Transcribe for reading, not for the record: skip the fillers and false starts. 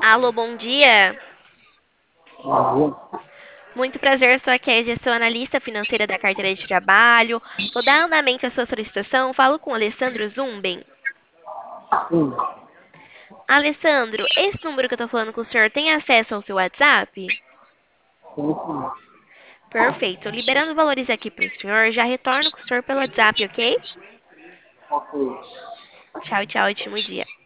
Alô, bom dia. Bom Muito prazer, sou a Kézia, sou analista financeira da carteira de trabalho. Vou dar andamento à sua solicitação. Falo com o Alessandro Zumben. sim, Alessandro, esse número que eu tô falando com o senhor tem acesso ao seu WhatsApp? sim, Perfeito. Liberando valores aqui para o senhor, já retorno com o senhor pelo WhatsApp, ok? ok. Tchau, tchau, ótimo dia.